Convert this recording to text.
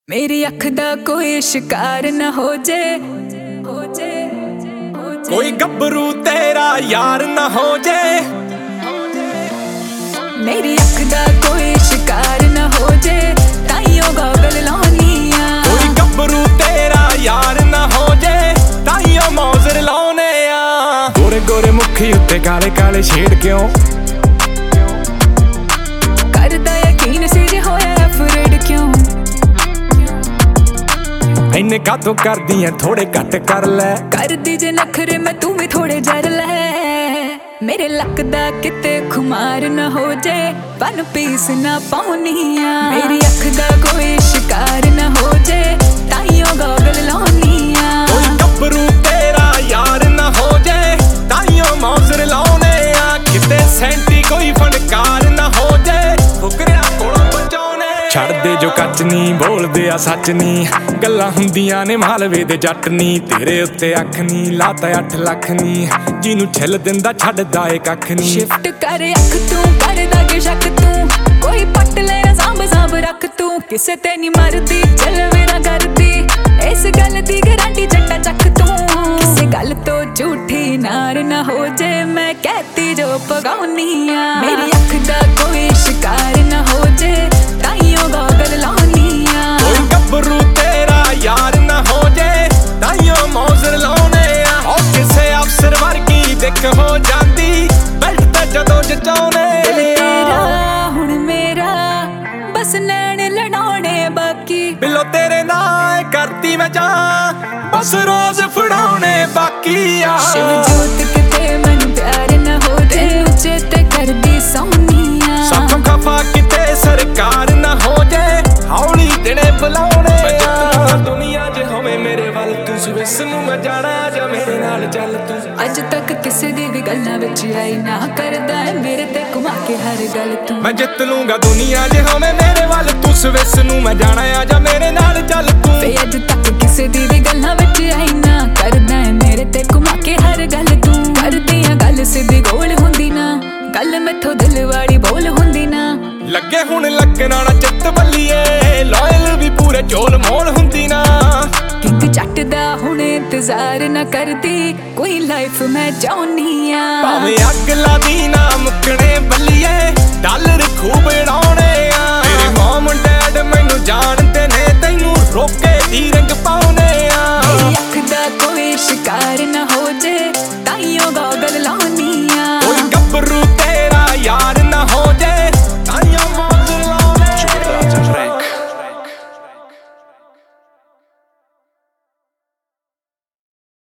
मेरी अख दा कोई शिकार न हो जे, कोई गब्बरू तेरा यार न हो जे। मेरी अख दा कोई शिकार न हो जे, ताइयों गॉगल लाउनी आ। कोई गब्बरू तेरा यार न हो जे, ताइयों मौजर लाउने आ। गोरे गोरे मुखी उत्ते काले काले छेड़ क्यों करदा यकीन सी जे होया अफरेड क्यों। इन्ने कातों कर दियां थोड़े घट कर ले, कर दी जे नखरे मैं तू भी थोड़े जर ले। मेरे लक दा किते खुमार न हो जे, वन पीस ना पाउनी आ। मेरी अख दा कोई शिकार न हो जे, ताइयों गॉगल लाउनी आ। कोई गब्बरू तेरा यार न हो जे, ताइयों मौजर लाउने आ। किते सेंटी कोई फनकार न हो जे, फुकरिया कोलों बचाउने। छड़ दे जो कच नी बोलदे आ सच नी, गल्लां हुंदियां ने मालवे दे जट नी। तेरे उत्ते अख नी लाता 8 लाख नी, जिनू छिल दिंदा छड्डदा ए कख नी। शिफ्ट कर अख तू करदा के शक तू, कोई पट ले सांभ सांभ रख तू। किसे ते नी मरदी चल मेरा करदी, इस गल दी गारंटी जट्टा चक तू। किसे गल तो झूठी नार न हो जे, मैं कहती जो पगाउनी आ। मेरी अख दा कोई शिकार न हो जे, ताइयों गॉगल लाउनी आ। कोई गब्बरू तेरा यार न हो जे, ताइयों मौजर लाउने आ। ओ किसे अफसर वर्गी दिख हो जांदी, बेल्ट ते जदों जचाउने। दिल तेरा हुण मेरा बस नैन लड़ाउने बाकी। बिलो तेरे नाल करती मैं जा, बस रोज फड़ाउने बाकी आ। शिव जोत किते मैनू प्यार न हो जे, चेते करदी सौनी आ। साथों खफा किते सरकार न हो जे, हौली दिने बुलाउने आ। दुनिया च होवे मेरे वल तू, स्विस नू मैं जाना जा मेरे नाल चल तू। अज तक किसे दी भी गल्लां विच आई ना, करदा है मेरे ते घुमा के हर गल तू। मैं जित लूंगा दुनिया च होवे मेरे वल तू, स्विस नू मैं जाना जा मेरे नाल चल तू। वे अज तक किसे दी भी गल्लां विच आई ना, करदा है मेरे ते घुमा के हर गल तू। करदियां गल सिद्धी गोल हुंदी ना, गल मैथों दिल वाली बोल हुंदी ना। लगे हुण लगना ना चित बल्लीए, लॉयल भी पूरे चोल मोल हुंदी ना। किंग जट दा हुण इंतजार न करदी, कोई लाइफ मैं चाहुनी आ। भावें अग लादी ना मुकणे बल्लीए, डॉलर खूब उड़ाउने आ। तेरे मॉम डैड मैनू जानदे ने, तैनू रोके दी रंग पाउने आ। मेरी अख दा कोई शिकार न